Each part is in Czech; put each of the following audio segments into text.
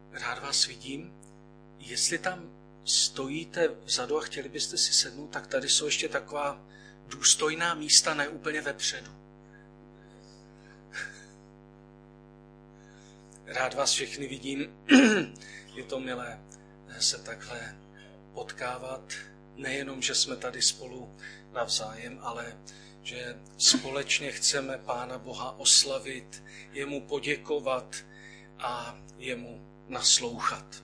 rád vás vidím. Jestli tam stojíte vzadu a chtěli byste si sednout, tak tady jsou ještě taková důstojná místa, ne úplně vepředu. Rád vás všechny vidím. Je to milé se takhle potkávat. Nejenom, že jsme tady spolu navzájem, ale že společně chceme Pána Boha oslavit, jemu poděkovat a jemu naslouchat.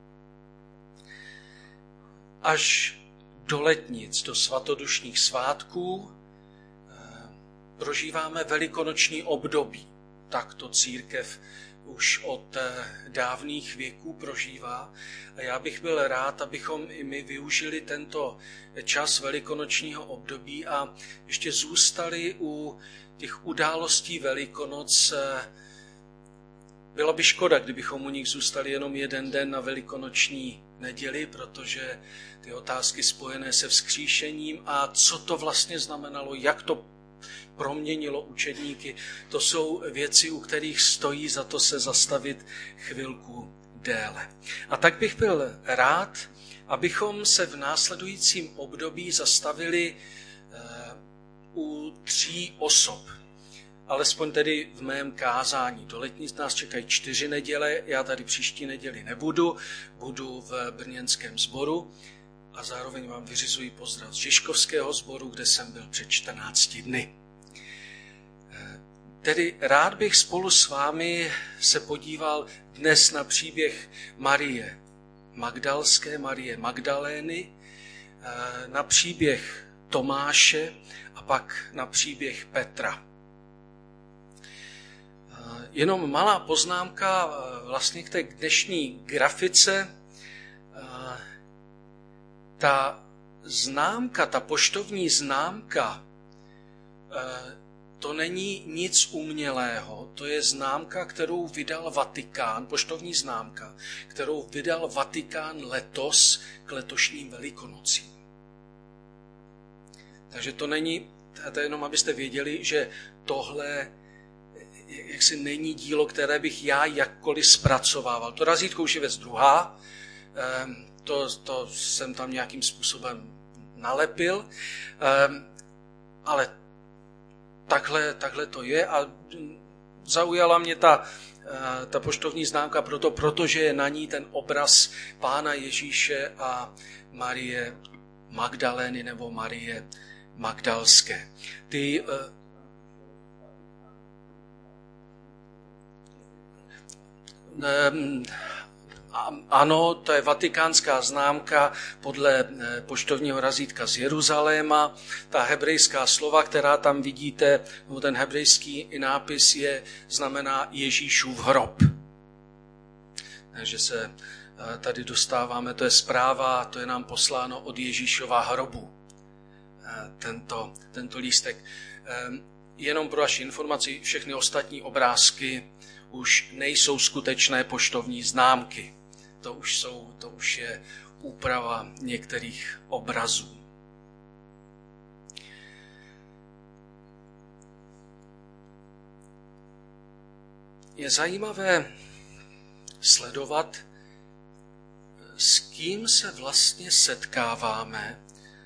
Až do letnic, do svatodušních svátků prožíváme velikonoční období. Tak to církev už od dávných věků prožívá. A já bych byl rád, abychom i my využili tento čas velikonočního období a ještě zůstali u těch událostí Velikonoc. Bylo by škoda, kdybychom u nich zůstali jenom jeden den na velikonoční neděli, protože ty otázky spojené se vzkříšením a co to vlastně znamenalo, jak to proměnilo učedníky, to jsou věci, u kterých stojí za to se zastavit chvilku déle. A tak bych byl rád, abychom se v následujícím období zastavili u 3 osob. Alespoň tedy v mém kázání. Do letnic nás čekají 4 neděle, já tady příští neděli nebudu, budu v brněnském sboru a zároveň vám vyřizuji pozdrav z Žižkovského sboru, kde jsem byl před 14 dny. Tedy rád bych spolu s vámi se podíval dnes na příběh Marie Magdalské, Marie Magdalény, na příběh Tomáše a pak na příběh Petra. Jenom malá poznámka vlastně k té dnešní grafice. Ta známka, ta poštovní známka, to není nic umělého, to je známka, kterou vydal Vatikán, poštovní známka, kterou vydal Vatikán letos k letošním Velikonocím. Takže to není, to je jenom abyste věděli, že tohle jaksi není dílo, které bych já jakkoliv zpracovával. To razítko už je věc druhá, to jsem tam nějakým způsobem nalepil, ale takhle to je a zaujala mě ta poštovní známka protože je na ní ten obraz Pána Ježíše a Marie Magdalény nebo Marie Magdalské. Ano, to je vatikánská známka podle poštovního razítka z Jeruzaléma. Ta hebrejská slova, která tam vidíte, nebo ten hebrejský nápis znamená Ježíšův hrob. Takže se tady dostáváme, to je zpráva, to je nám posláno od Ježíšova hrobu. Tento lístek. Jenom pro vaši informaci, všechny ostatní obrázky už nejsou skutečné poštovní známky. To už je úprava některých obrazů. Je zajímavé sledovat, s kým se vlastně setkáváme,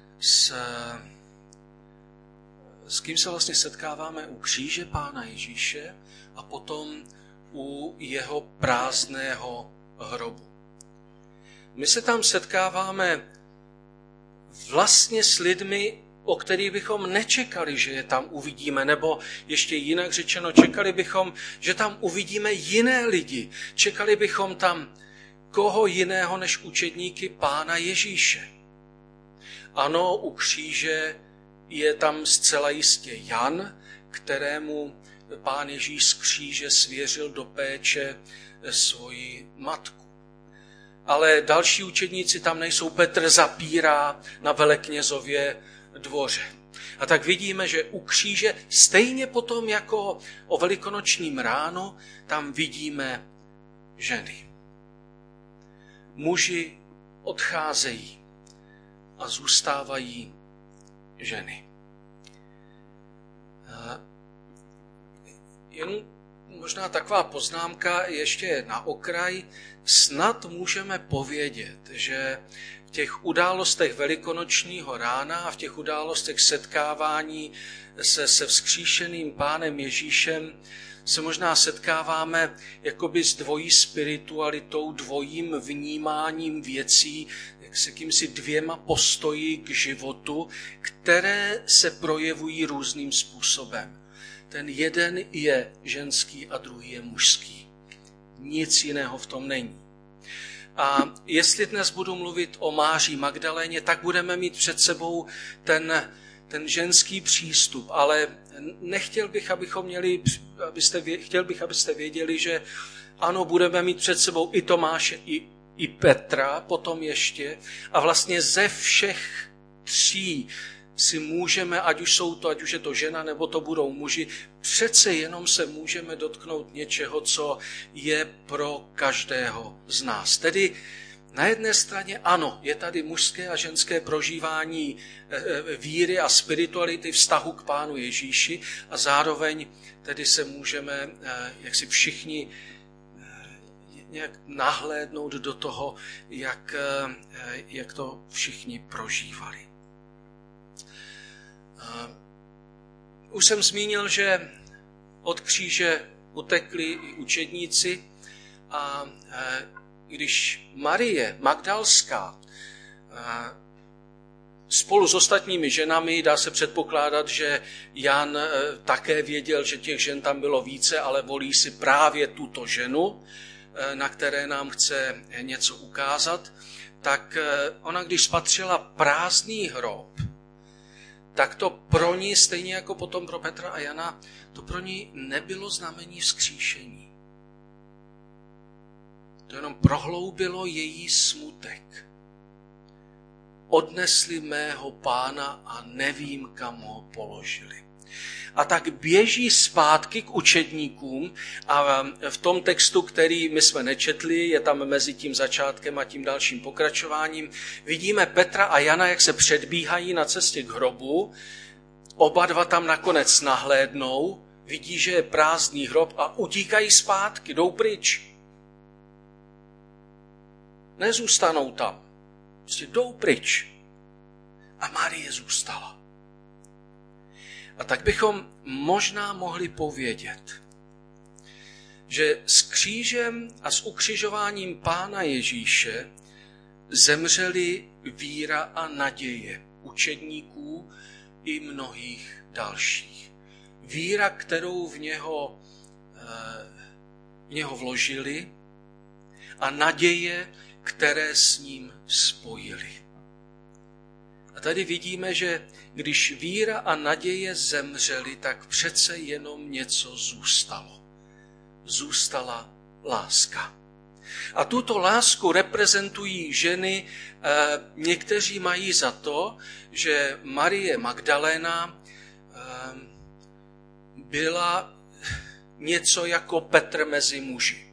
s kým se vlastně setkáváme u kříže Pána Ježíše a potom u jeho prázdného hrobu. My se tam setkáváme vlastně s lidmi, o kterých bychom nečekali, že je tam uvidíme, nebo ještě jinak řečeno, čekali bychom, že tam uvidíme jiné lidi. Čekali bychom tam koho jiného než učedníky Pána Ježíše. Ano, u kříže je tam zcela jistě Jan, kterému Pán Ježíš z kříže svěřil do péče svoji matku. Ale další učedníci tam nejsou. Petr zapírá na Veleknězově dvoře. A tak vidíme, že u kříže stejně potom jako o velikonočním ránu tam vidíme ženy. Muži odcházejí a zůstávají ženy. Jen možná taková poznámka ještě na okraj. Snad můžeme povědět, že v těch událostech velikonočního rána a v těch událostech setkávání se vzkříšeným Pánem Ježíšem se možná setkáváme jakoby s dvojí spiritualitou, dvojím vnímáním věcí, s jakýmsi dvěma postoji k životu, které se projevují různým způsobem. Ten jeden je ženský a druhý je mužský. Nic jiného v tom není. A jestli dnes budu mluvit o Máří Magdaléně, tak budeme mít před sebou ten ženský přístup, ale chtěl bych, abyste věděli, že ano, budeme mít před sebou i Tomáše, i Petra potom ještě a vlastně ze všech tří si můžeme, ať už je to žena, nebo to budou muži, přece jenom se můžeme dotknout něčeho, co je pro každého z nás. Tedy na jedné straně ano, je tady mužské a ženské prožívání víry a spirituality vztahu k Pánu Ježíši a zároveň tedy se můžeme, jak si všichni nějak nahlédnout do toho, jak to všichni prožívali. Už jsem zmínil, že od kříže utekli i učedníci a když Marie Magdalská spolu s ostatními ženami, dá se předpokládat, že Jan také věděl, že těch žen tam bylo více, ale volí si právě tuto ženu, na které nám chce něco ukázat, tak ona, když spatřila prázdný hrob, tak to pro ní, stejně jako potom pro Petra a Jana, to pro ní nebylo znamení vzkříšení. To jenom prohloubilo její smutek. Odnesli mého Pána a nevím, kam ho položili. A tak běží zpátky k učedníkům a v tom textu, který my jsme nečetli, je tam mezi tím začátkem a tím dalším pokračováním, vidíme Petra a Jana, jak se předbíhají na cestě k hrobu. Oba dva tam nakonec nahlédnou, vidí, že je prázdný hrob a utíkají zpátky, jdou pryč. Nezůstanou tam, prostě jdou pryč. A Marie zůstala. A tak bychom možná mohli povědět, že s křížem a s ukřižováním Pána Ježíše zemřeli víra a naděje učedníků i mnohých dalších. Víra, kterou v něho vložili a naděje, které s ním spojili. A tady vidíme, že když víra a naděje zemřely, tak přece jenom něco zůstalo. Zůstala láska. A tuto lásku reprezentují ženy. Někteří mají za to, že Marie Magdaléna byla něco jako Petr mezi muži.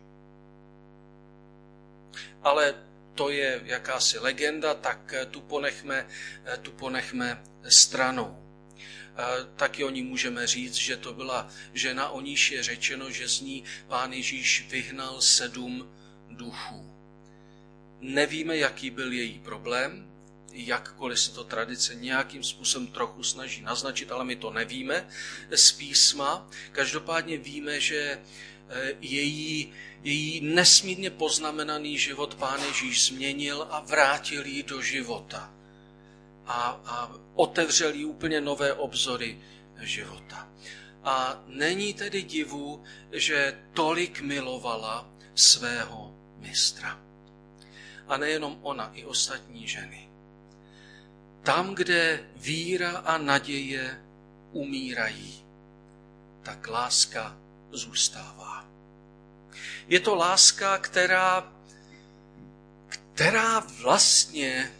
Ale to je jakási legenda, tak tu ponechme stranou. Taky o ní můžeme říct, že to byla žena, o níž je řečeno, že z ní Pán Ježíš vyhnal 7 duchů. Nevíme, jaký byl její problém, jakkoliv se to tradice nějakým způsobem trochu snaží naznačit, ale my to nevíme z písma. Každopádně víme, že její nesmírně poznamenaný život Pán Ježíš změnil a vrátil ji do života. A otevřel jí úplně nové obzory života. A není tedy divu, že tolik milovala svého mistra. A nejenom ona, i ostatní ženy. Tam, kde víra a naděje umírají, tak láska zůstává. Je to láska, která vlastně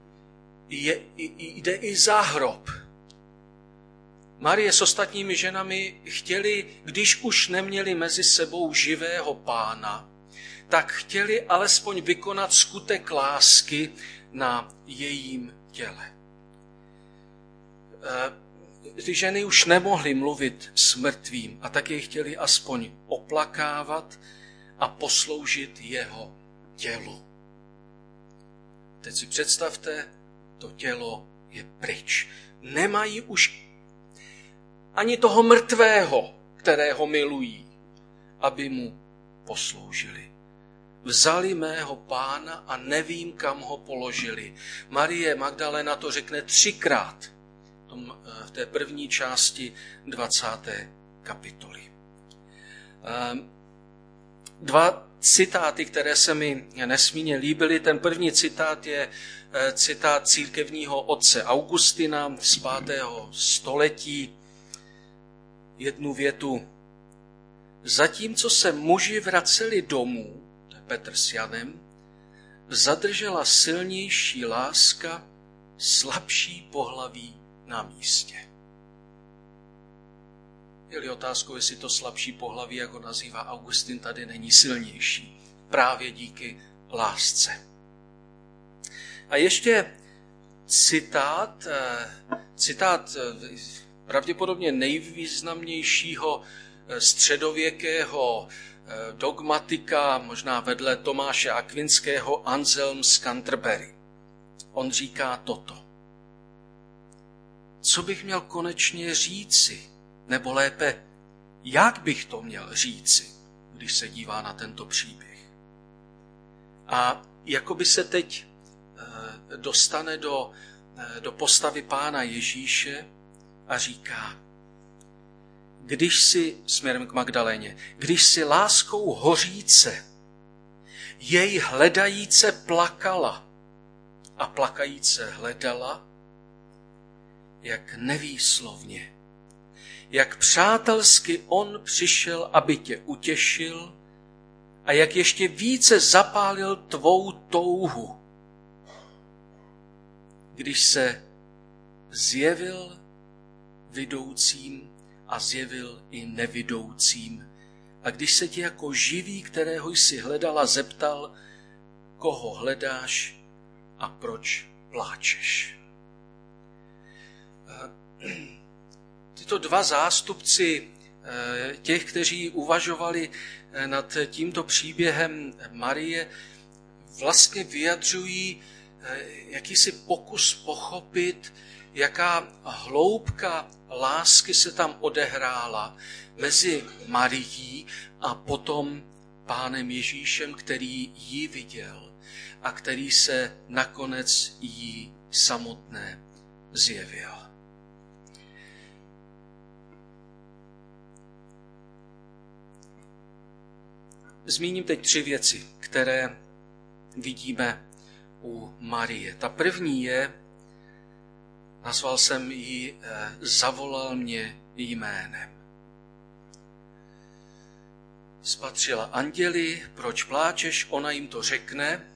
jde i za hrob. Marie s ostatními ženami chtěli, když už neměli mezi sebou živého Pána, tak chtěli alespoň vykonat skutek lásky na jejím těle. ty ženy už nemohly mluvit s mrtvým a tak je chtěli aspoň oplakávat a posloužit jeho tělu. Teď si představte, to tělo je pryč. Nemají už ani toho mrtvého, kterého milují, aby mu posloužili. Vzali mého Pána a nevím, kam ho položili. Marie Magdalena to řekne 3krát v té první části 20. kapitoly. Dva citáty, které se mi nesmírně líbily. Ten první citát je citát církevního otce Augustina z 5. století. Jednu větu. Zatímco se muži vraceli domů, to je Petr s Janem, zadržela silnější láska slabší pohlaví na místě. Je-li otázkou, jestli to slabší pohlaví, jak ho nazývá Augustin, tady není silnější. Právě díky lásce. A ještě citát pravděpodobně nejvýznamnějšího středověkého dogmatika, možná vedle Tomáše Akvinského, Anselm z Canterbury. On říká toto. Co bych měl konečně říci? Nebo lépe, jak bych to měl říci, když se dívá na tento příběh? A jakoby se teď dostane do postavy Pána Ježíše a říká, když si, směrem k Magdaléně, když si láskou hoříce, jej hledajíce plakala a plakajíce hledala, jak nevýslovně, jak přátelsky on přišel, aby tě utěšil a jak ještě více zapálil tvou touhu, když se zjevil vidoucím a zjevil i nevidoucím. A když se ti jako živý, kterého jsi hledala, zeptal, koho hledáš a proč pláčeš. Tyto dva zástupci těch, kteří uvažovali nad tímto příběhem Marie, vlastně vyjadřují jakýsi pokus pochopit, jaká hloubka lásky se tam odehrála mezi Marií a potom Pánem Ježíšem, který ji viděl a který se nakonec jí samotné zjevil. Zmíním teď 3 věci, které vidíme u Marie. Ta první je, nazval jsem ji, zavolal mě jménem. Spatřila anděli, proč pláčeš, ona jim to řekne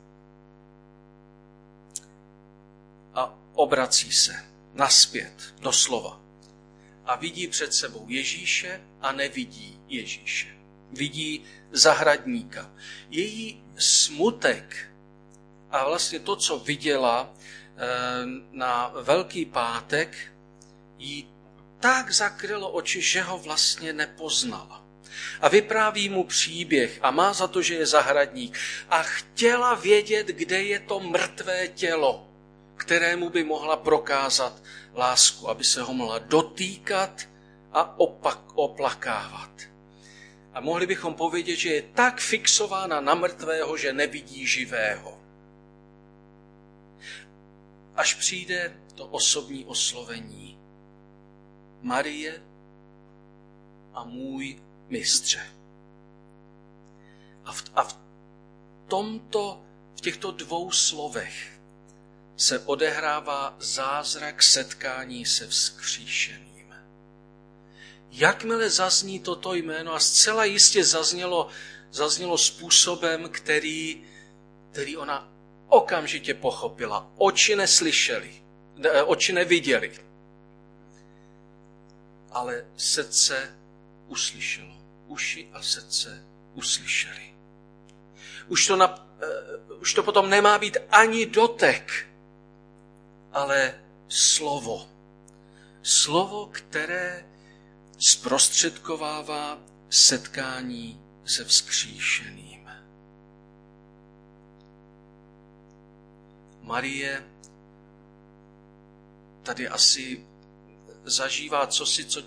a obrací se nazpět, doslova. A vidí před sebou Ježíše a nevidí Ježíše. Vidí zahradníka. Její smutek a vlastně to, co viděla na Velký pátek, jí tak zakrylo oči, že ho vlastně nepoznala. A vypráví mu příběh a má za to, že je zahradník. A chtěla vědět, kde je to mrtvé tělo, kterému by mohla prokázat lásku, aby se ho mohla dotýkat a oplakávat. A mohli bychom povědět, že je tak fixována na mrtvého, že nevidí živého. Až přijde to osobní oslovení. Marie a můj mistře. A v těchto 2 slovech se odehrává zázrak setkání se vzkříšeným. Jakmile zazní toto jméno, a zcela jistě zaznělo způsobem, který ona okamžitě pochopila. Oči neviděly, ale srdce uslyšelo. Uši a srdce uslyšeli. Už to potom nemá být ani dotek, ale slovo. slovo, které zprostředkovává setkání se vzkříšeným. Marie tady asi zažívá cosi, co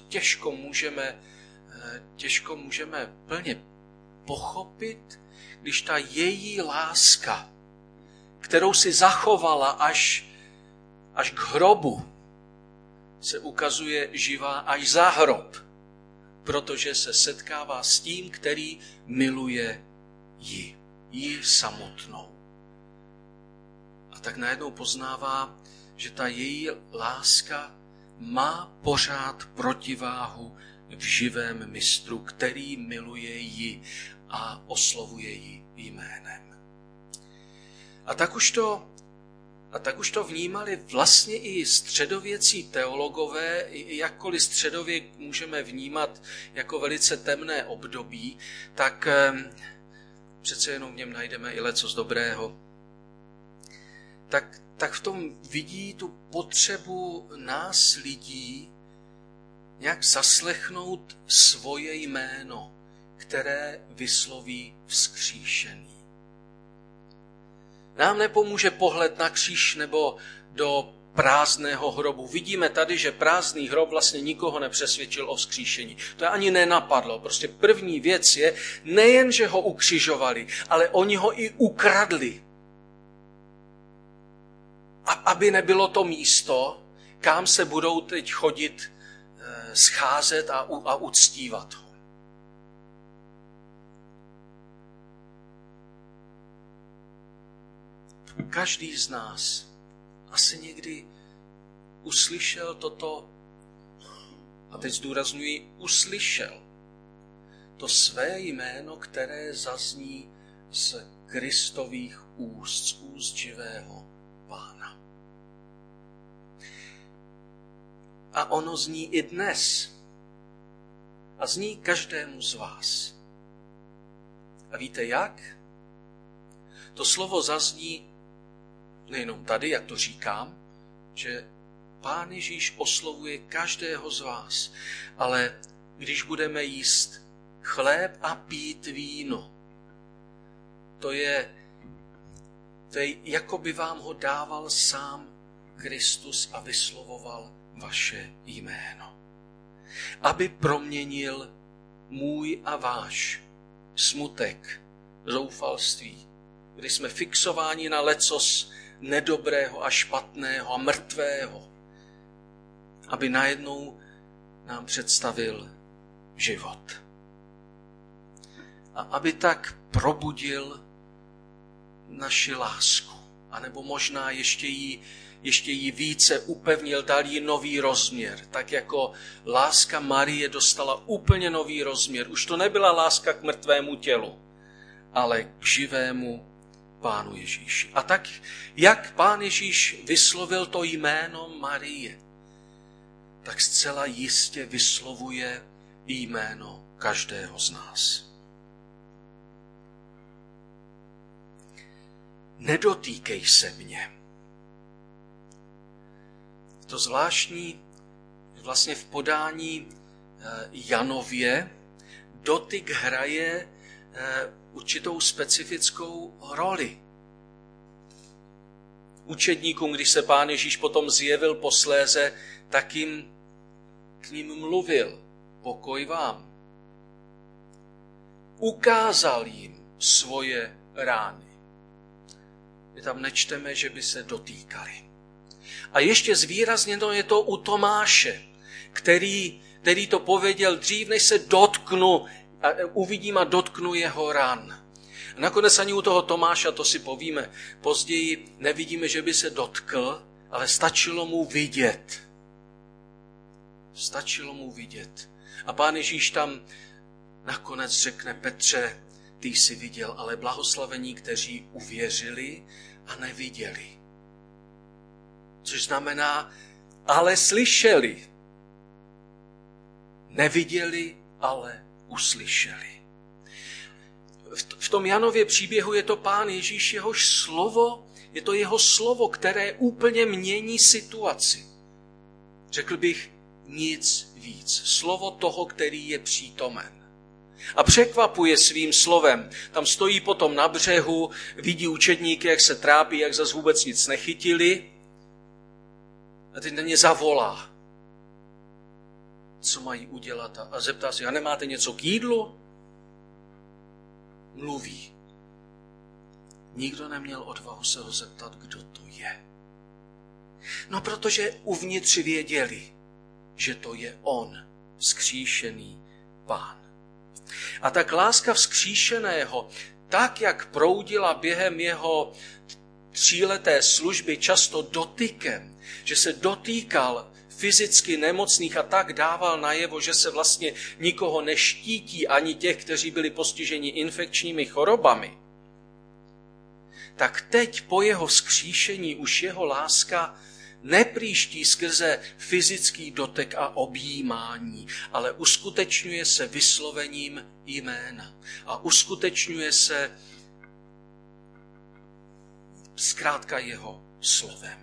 těžko můžeme plně pochopit, když ta její láska, kterou si zachovala až k hrobu, se ukazuje živá až za hrob, protože se setkává s tím, který miluje ji samotnou. A tak najednou poznává, že ta její láska má pořád protiváhu v živém mistru, který miluje ji a oslovuje ji jménem. A tak už to vnímali vlastně i středověcí teologové, jakkoliv středověk můžeme vnímat jako velice temné období, tak přece jenom v něm najdeme i lecos dobrého. Tak v tom vidí tu potřebu nás lidí nějak zaslechnout svoje jméno, které vysloví vzkříšený. Nám nepomůže pohled na kříž nebo do prázdného hrobu. Vidíme tady, že prázdný hrob vlastně nikoho nepřesvědčil o vzkříšení. To ani nenapadlo. Prostě první věc je, nejen, že ho ukřižovali, ale oni ho i ukradli. Aby nebylo to místo, kam se budou teď chodit, scházet a uctívat ho. Každý z nás asi někdy uslyšel toto, a teď zdůrazňuji, uslyšel to své jméno, které zazní z Kristových úst, z úst živého Pána. A ono zní i dnes. A zní každému z vás. A víte jak? To slovo zazní nejenom tady, jak to říkám, že Pán Ježíš oslovuje každého z vás, ale když budeme jíst chléb a pít víno, to je jako by vám ho dával sám Kristus a vyslovoval vaše jméno. Aby proměnil můj a váš smutek, zoufalství, kdy jsme fixováni na lecos nedobrého a špatného a mrtvého, aby najednou nám představil život. A aby tak probudil naši lásku, anebo možná ještě jí více upevnil, dal jí nový rozměr, tak jako láska Marie dostala úplně nový rozměr. Už to nebyla láska k mrtvému tělu, ale k živému Pánu Ježíši. A tak, jak Pán Ježíš vyslovil to jméno Marie, tak zcela jistě vyslovuje jméno každého z nás. Nedotýkej se mě. To zvláštní vlastně v podání Janově dotyk hraje určitou specifickou roli. Učedníkům, když se Pán Ježíš potom zjevil posléze, tak jim k ním mluvil. Pokoj vám. Ukázal jim svoje rány. My tam nečteme, že by se dotýkali. A ještě zvýrazněno je to u Tomáše, který to pověděl dřív, než se dotknu, uvidím a dotknu jeho ran. A nakonec ani u toho Tomáša, to si povíme, později nevidíme, že by se dotkl, ale stačilo mu vidět. Stačilo mu vidět. A Pán Ježíš tam nakonec řekne: Petře, ty jsi viděl, ale blahoslavení, kteří uvěřili a neviděli. Což znamená, ale slyšeli. Neviděli, ale uslyšeli. V tom Janově příběhu je to Pán Ježíš, jehož slovo, je to jeho slovo, které úplně mění situaci. Řekl bych, nic víc. Slovo toho, který je přítomen. A překvapuje svým slovem. Tam stojí potom na břehu, vidí učedníky, jak se trápí, jak zas vůbec nic nechytili. A teď na ně zavolá. Co mají udělat? A zeptá se, a nemáte něco k jídlu? Mluví. Nikdo neměl odvahu se ho zeptat, kdo to je. No, protože uvnitř věděli, že to je on, vzkříšený Pán. A tak láska vzkříšeného, tak jak proudila během jeho 3leté služby často dotykem, že se dotýkal fyzicky nemocných a tak dával najevo, že se vlastně nikoho neštítí, ani těch, kteří byli postiženi infekčními chorobami, tak teď po jeho vzkříšení už jeho láska nepříští skrze fyzický dotek a objímání, ale uskutečňuje se vyslovením jména. A uskutečňuje se zkrátka jeho slovem.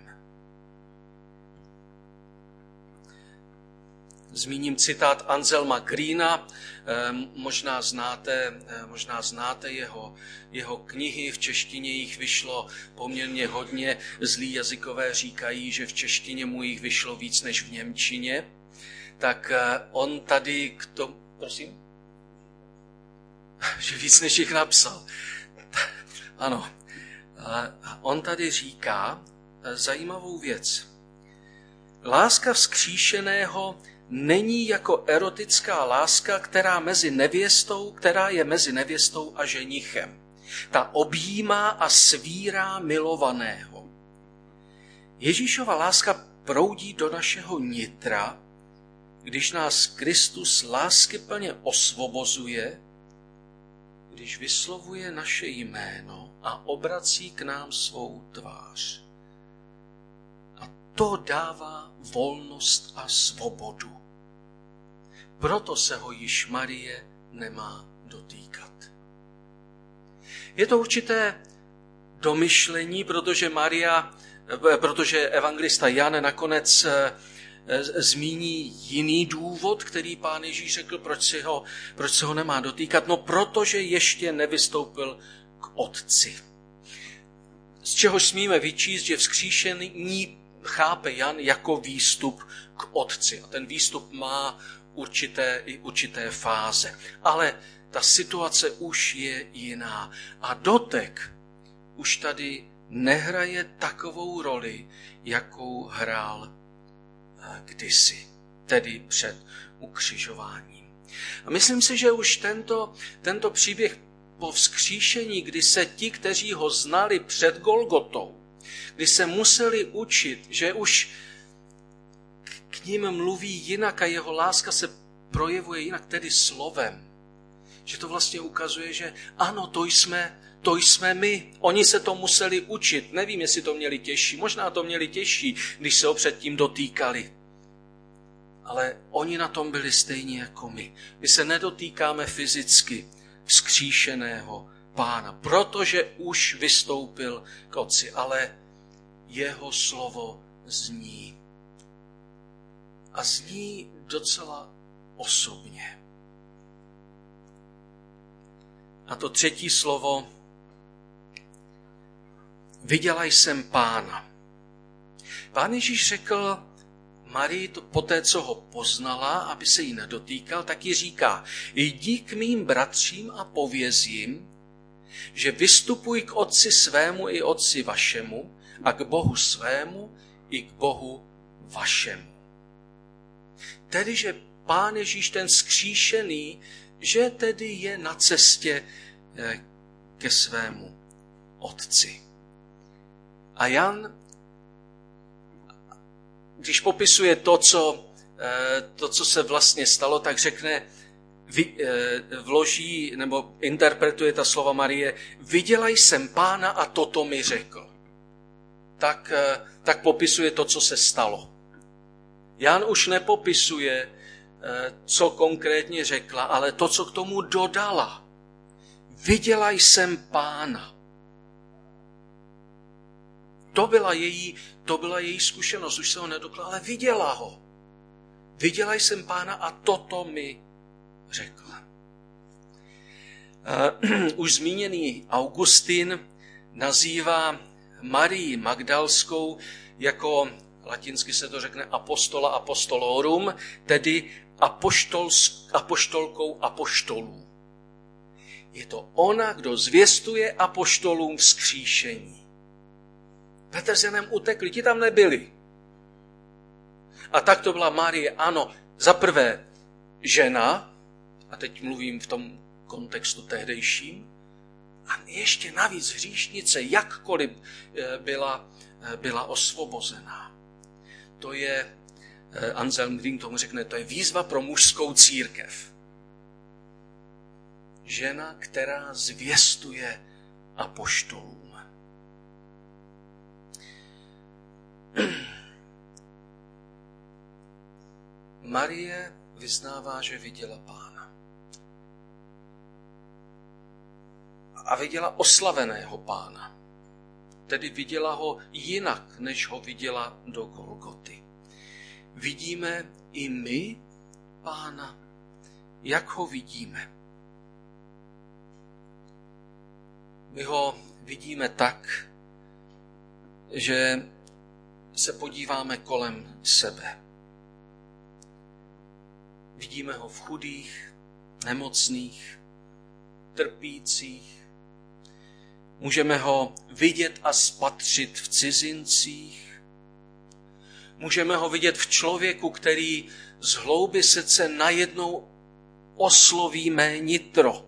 Zmíním citát Anselma Greena, možná znáte jeho knihy, v češtině jich vyšlo poměrně hodně, zlí jazykové říkají, že v češtině mu jich vyšlo víc než v němčině, tak on tady k tomu, prosím? Že víc než jich napsal. Ano. On tady říká zajímavou věc. Láska vzkříšeného není jako erotická láska, která je mezi nevěstou a ženichem. Ta objímá a svírá milovaného. Ježíšova láska proudí do našeho nitra, když nás Kristus láskyplně osvobozuje, když vyslovuje naše jméno a obrací k nám svou tvář. A to dává volnost a svobodu. Proto se ho již Marie nemá dotýkat. Je to určité domyšlení, protože evangelista Jan nakonec zmíní jiný důvod, který Pán Ježíš řekl, proč se ho nemá dotýkat. No, protože ještě nevystoupil k Otci. Z čehož smíme vyčíst, že vzkříšení chápe Jan jako výstup k Otci. A ten výstup má určité fáze. Ale ta situace už je jiná. A dotek už tady nehraje takovou roli, jakou hrál kdysi, tedy před ukřižováním. A myslím si, že už tento příběh po vzkříšení, kdy se ti, kteří ho znali před Golgotou, kdy se museli učit, že už k ním mluví jinak a jeho láska se projevuje jinak, tedy slovem. Že to vlastně ukazuje, že ano, to jsme my. Oni se to museli učit. Nevím, jestli to měli těžší. Možná to měli těžší, když se ho předtím dotýkali. Ale oni na tom byli stejně jako my. My se nedotýkáme fyzicky vzkříšeného Pána, protože už vystoupil k Otci, ale jeho slovo zní. A zní docela osobně. A to třetí slovo, viděla jsem Pána. Pán Ježíš řekl Marii poté, co ho poznala, aby se jí nedotýkal, tak jí říká, jdi k mým bratřím a pověz jim, že vystupuj k Otci svému i Otci vašemu a k Bohu svému i k Bohu vašemu. Tedy, že Pán Ježíš ten vzkříšený, že tedy je na cestě ke svému Otci. A Jan, když popisuje to, co se vlastně stalo, tak řekne, vloží nebo interpretuje ta slova Marie, viděla jsem Pána a toto mi řekl. Tak popisuje to, co se stalo. Jan už nepopisuje, co konkrétně řekla, ale to, co k tomu dodala. Viděla jsem Pána. To byla její zkušenost, už se ho nedokla, ale viděla ho. Viděla jsem Pána a toto mi řekla. Už zmíněný Augustin nazývá Marii Magdalskou jako, latinsky se to řekne apostola apostolorum, tedy apoštolkou apoštolů. Je to ona, kdo zvěstuje apoštolům vzkříšení. Petr s Janem utekli, ti tam nebyli. A tak to byla Marie, ano, za prvé žena, a teď mluvím v tom kontextu tehdejším, a ještě navíc hříšnice, jakkoliv byla osvobozená. To je, Anselm Green tomu řekne, to je výzva pro mužskou církev. Žena, která zvěstuje apoštolům. Marie vyznává, že viděla Pána. A viděla oslaveného Pána. Tedy viděla ho jinak, než ho viděla do Golgoty. Vidíme i my Pána, jak ho vidíme. My ho vidíme tak, že se podíváme kolem sebe. Vidíme ho v chudých, nemocných, trpících. Můžeme ho vidět a spatřit v cizincích. Můžeme ho vidět v člověku, který z hloubi srdce najednou osloví mé nitro.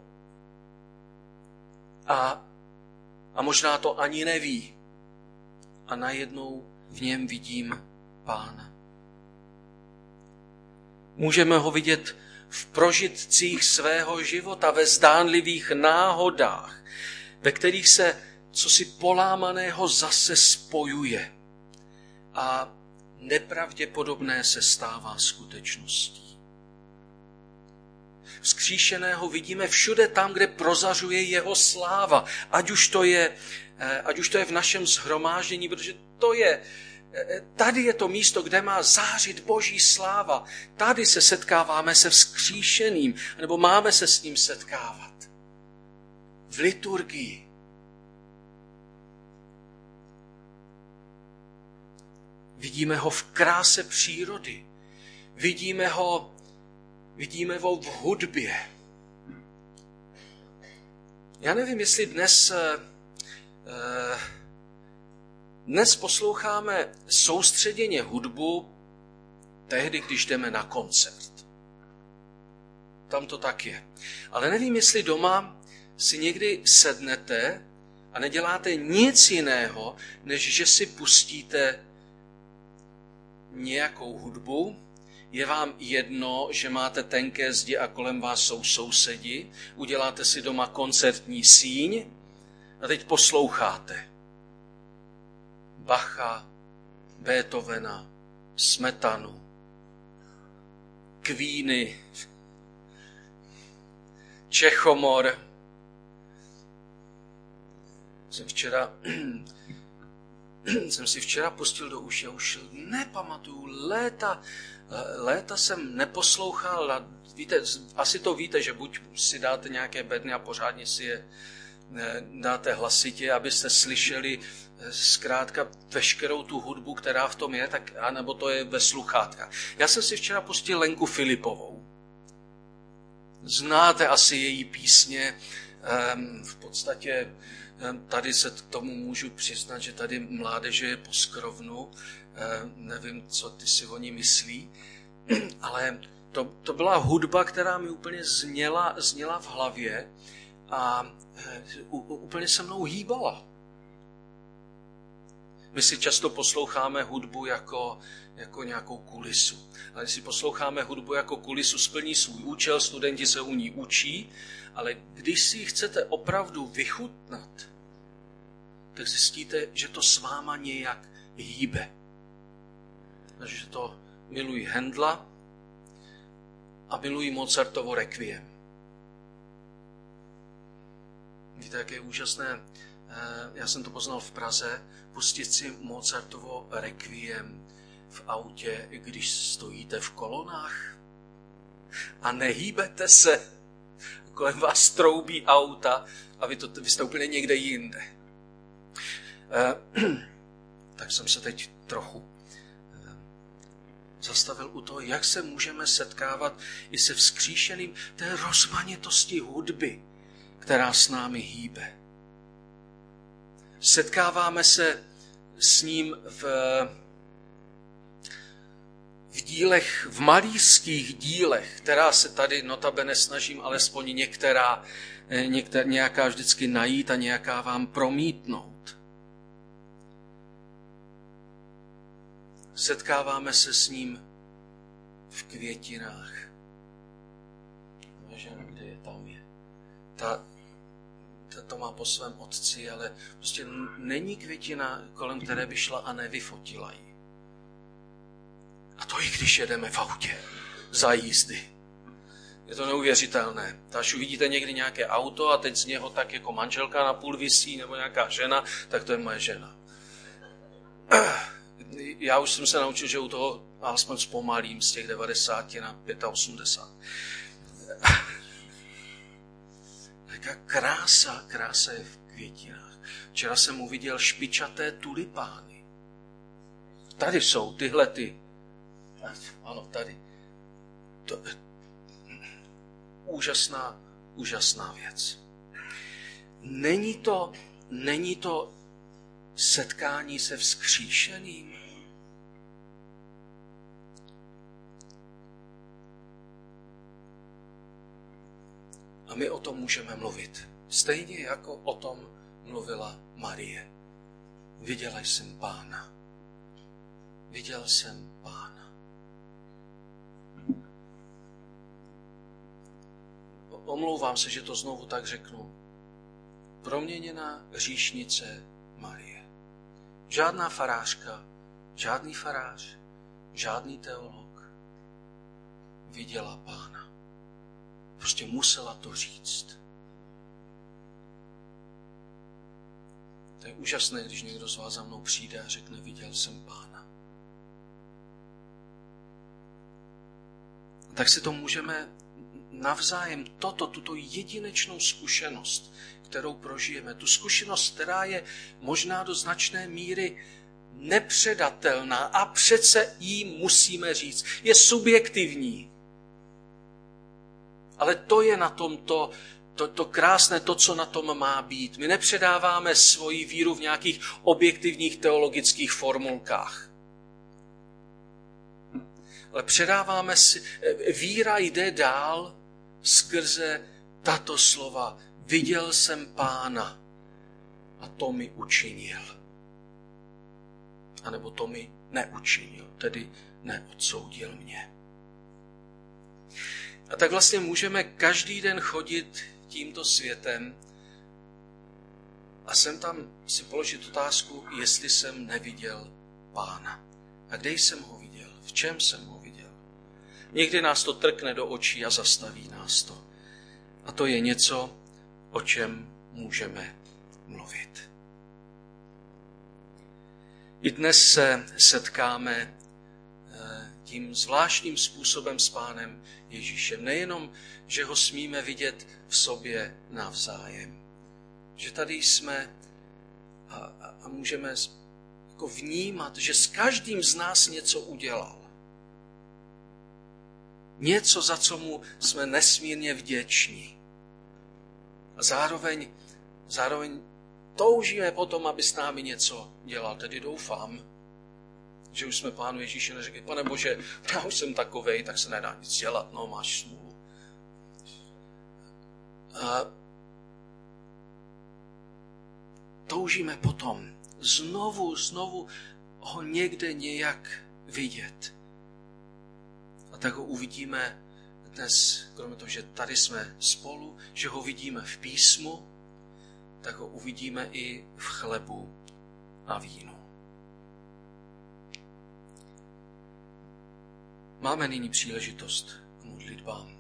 A možná to ani neví. A najednou v něm vidím Pána. Můžeme ho vidět v prožitcích svého života, ve zdánlivých náhodách, ve kterých se cosi polámaného zase spojuje a nepravděpodobné se stává skutečností. Vzkříšeného vidíme všude tam, kde prozařuje jeho sláva, ať už to je v našem shromáždění, protože tady je to místo, kde má zářit Boží sláva. Tady se setkáváme se vzkříšeným, nebo máme se s ním setkávat. V liturgii. Vidíme ho v kráse přírody. Vidíme ho v hudbě. Já nevím, jestli dnes posloucháme soustředěně hudbu tehdy, když jdeme na koncert. Tam to tak je. Ale nevím, jestli doma si někdy sednete a neděláte nic jiného, než že si pustíte nějakou hudbu. Je vám jedno, že máte tenké zdi a kolem vás jsou sousedi. Uděláte si doma koncertní síň a teď posloucháte Bacha, Beethovena, Smetanu, Queeny, Čechomor. Jsem si včera pustil do uši a už nepamatuju, léta jsem neposlouchal a víte, asi to víte, že buď si dáte nějaké bedny a pořádně si je dáte hlasitě, abyste slyšeli zkrátka veškerou tu hudbu, která v tom je, tak, anebo to je ve sluchátkách. Já jsem si včera pustil Lenku Filipovou. Znáte asi její písně, v podstatě tady se k tomu můžu přiznat, že tady mládeže je po skrovnu, nevím, co ty si o ní myslí, ale to byla hudba, která mi úplně zněla v hlavě a úplně se mnou hýbala. My si často posloucháme hudbu jako nějakou kulisu. Ale když si posloucháme hudbu jako kulisu, splní svůj účel, studenti se u ní učí, ale když si ji chcete opravdu vychutnat, tak zjistíte, že to s váma nějak hýbe. Takže to miluji Handla a miluji Mozartovo Requiem. Víte, jak je úžasné, já jsem to poznal v Praze, pustit si Mozartovo Requiem v autě, když stojíte v kolonách a nehýbete se, kolem vás troubí auta a vy jste úplně někde jinde. Tak jsem se teď trochu zastavil u toho, jak se můžeme setkávat i se vzkříšeným té rozmanitosti hudby, která s námi hýbe. Setkáváme se s ním v dílech, v malířských dílech, která se tady notabene snažím alespoň nějaká vždycky najít a nějaká vám promítnout. Setkáváme se s ním v květinách. Kde je, tam je. Ta to má po svém otci, ale prostě není květina, kolem které by šla a nevyfotila ji. A to i když jedeme v autě za jízdy. Je to neuvěřitelné. Až uvidíte někdy nějaké auto a teď z něho tak jako manželka napůl visí nebo nějaká žena, tak to je moje žena. Já už jsem se naučil, že u toho alespoň zpomalím z těch 90 na 85. Jaká krása je v květinách. Včera jsem uviděl špičaté tulipány. Tady jsou tyhle ty. Ano, tady. To je úžasná věc. Není to setkání se vzkříšeným. A my o tom můžeme mluvit. Stejně jako o tom mluvila Marie. Viděla jsem Pána. Viděl jsem Pána. Omlouvám se, že to znovu tak řeknu. Proměněná hříšnice Marie. Žádná farářka, žádný farář, žádný teolog viděla Pána. Prostě musela to říct. To je úžasné, když někdo z vás za mnou přijde a řekne, viděl jsem Pána. Tak si to můžeme navzájem tuto jedinečnou zkušenost, kterou prožijeme, tu zkušenost, která je možná do značné míry nepředatelná a přece jí musíme říct. Je subjektivní. Ale to je na tom to krásné, to, co na tom má být. My nepředáváme svoji víru v nějakých objektivních teologických formulkách. Ale předáváme si, víra jde dál skrze tato slova. Viděl jsem Pána a to mi učinil. A nebo to mi neučinil, tedy neodsoudil mě. A tak vlastně můžeme každý den chodit tímto světem a sem tam si položit otázku, jestli jsem neviděl Pána. A kde jsem ho viděl? V čem jsem ho viděl? Někdy nás to trkne do očí a zastaví nás to. A to je něco, o čem můžeme mluvit. I dnes se setkáme tím zvláštním způsobem s Pánem Ježíšem. Nejenom, že ho smíme vidět v sobě navzájem. Že tady jsme a můžeme jako vnímat, že s každým z nás něco udělal. Něco, za co mu jsme nesmírně vděční. A zároveň toužíme potom, aby s námi něco dělal. Tedy doufám, že už jsme Pánu Ježíši neřekli, Pane Bože, já už jsem takovej, tak se nedá nic dělat, no máš smůlu. A toužíme potom znovu ho někde nějak vidět. A tak ho uvidíme dnes, kromě toho, že tady jsme spolu, že ho vidíme v písmu, tak ho uvidíme i v chlebu a vínu. Máme nyní příležitost k modlitbám.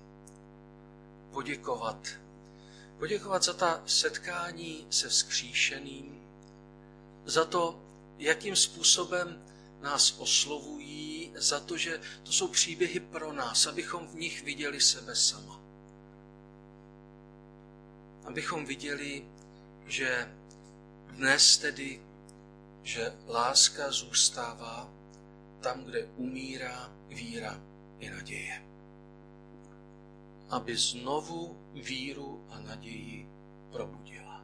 Poděkovat za ta setkání se vzkříšeným, za to, jakým způsobem nás oslovují, za to, že to jsou příběhy pro nás, abychom v nich viděli sebe sama. Abychom viděli, že dnes tedy, že láska zůstává tam, kde umírá víra i naděje. Aby znovu víru a naději probudila.